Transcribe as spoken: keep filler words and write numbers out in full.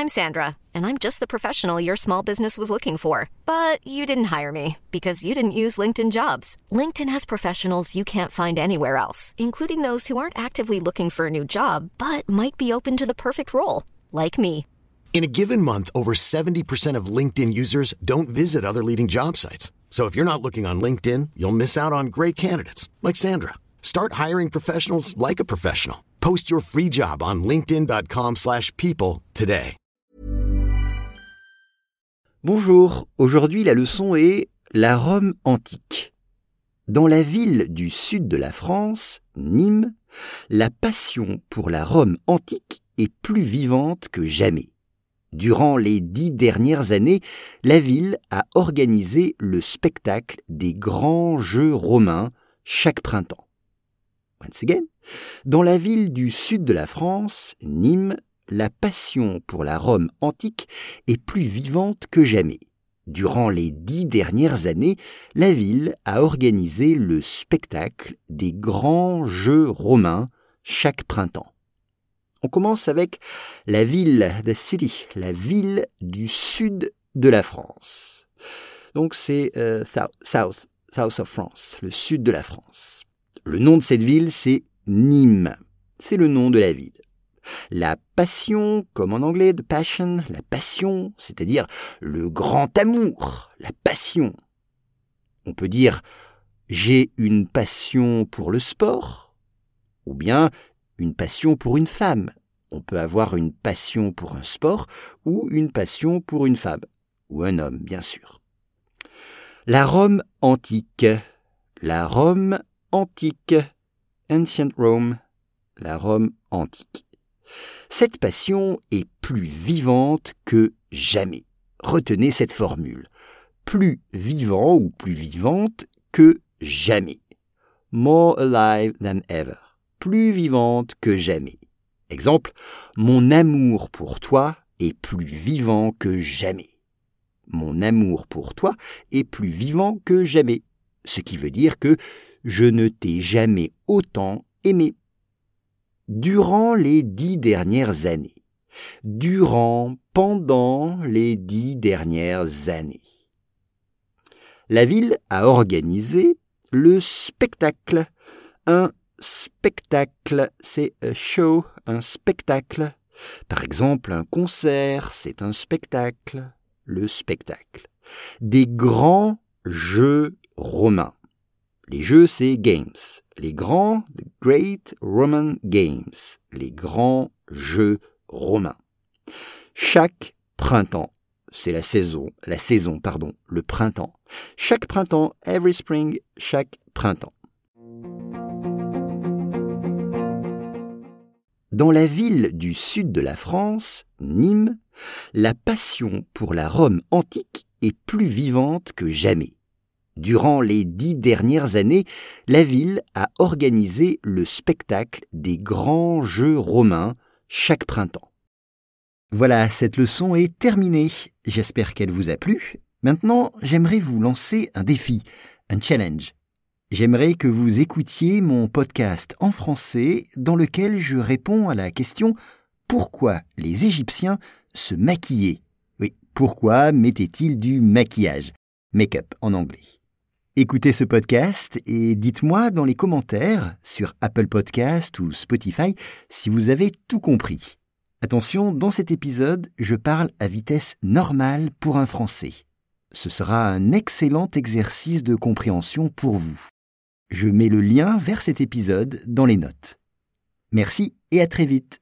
I'm Sandra, and I'm just the professional your small business was looking for. But you didn't hire me because you didn't use LinkedIn Jobs. LinkedIn has professionals you can't find anywhere else, including those who aren't actively looking for a new job, but might be open to the perfect role, like me. In a given month, over seventy percent of LinkedIn users don't visit other leading job sites. So if you're not looking on LinkedIn, you'll miss out on great candidates like Sandra. Start hiring professionals like a professional. Post your free job on linkedin.com slash people today. Bonjour, aujourd'hui la leçon est la Rome antique. Dans la ville du sud de la France, Nîmes, la passion pour la Rome antique est plus vivante que jamais. Durant les dix dernières années, la ville a organisé le spectacle des grands jeux romains chaque printemps. Once again, dans la ville du sud de la France, Nîmes, la passion pour la Rome antique est plus vivante que jamais. Durant les dix dernières années, la ville a organisé le spectacle des grands jeux romains chaque printemps. On commence avec la ville, the city, la ville du sud de la France. Donc c'est euh, south, south of France, le sud de la France. Le nom de cette ville, c'est Nîmes. C'est le nom de la ville. La passion, comme en anglais, the passion, la passion, c'est-à-dire le grand amour, la passion. On peut dire « j'ai une passion pour le sport » ou bien « une passion pour une femme ». On peut avoir une passion pour un sport ou une passion pour une femme, ou un homme, bien sûr. La Rome antique, la Rome antique, Ancient Rome, la Rome antique. Cette passion est plus vivante que jamais. Retenez cette formule. Plus vivant ou plus vivante que jamais. More alive than ever. Plus vivante que jamais. Exemple, mon amour pour toi est plus vivant que jamais. Mon amour pour toi est plus vivant que jamais. Ce qui veut dire que je ne t'ai jamais autant aimé. Durant les dix dernières années. Durant, pendant les dix dernières années. La ville a organisé le spectacle, un spectacle, c'est un show, un spectacle. Par exemple, un concert, c'est un spectacle, le spectacle. Des grands jeux romains. Les jeux, c'est games. Les grands, the great Roman games. Les grands jeux romains. Chaque printemps, c'est la saison, la saison, pardon, le printemps. Chaque printemps, every spring, chaque printemps. Dans la ville du sud de la France, Nîmes, la passion pour la Rome antique est plus vivante que jamais. Durant les dix dernières années, la ville a organisé le spectacle des grands jeux romains chaque printemps. Voilà, cette leçon est terminée. J'espère qu'elle vous a plu. Maintenant, j'aimerais vous lancer un défi, un challenge. J'aimerais que vous écoutiez mon podcast en français dans lequel je réponds à la question « Pourquoi les Égyptiens se maquillaient ?» Oui, pourquoi mettaient-ils du maquillage ? Make-up en anglais. Écoutez ce podcast et dites-moi dans les commentaires sur Apple Podcast ou Spotify si vous avez tout compris. Attention, dans cet épisode, je parle à vitesse normale pour un Français. Ce sera un excellent exercice de compréhension pour vous. Je mets le lien vers cet épisode dans les notes. Merci et à très vite.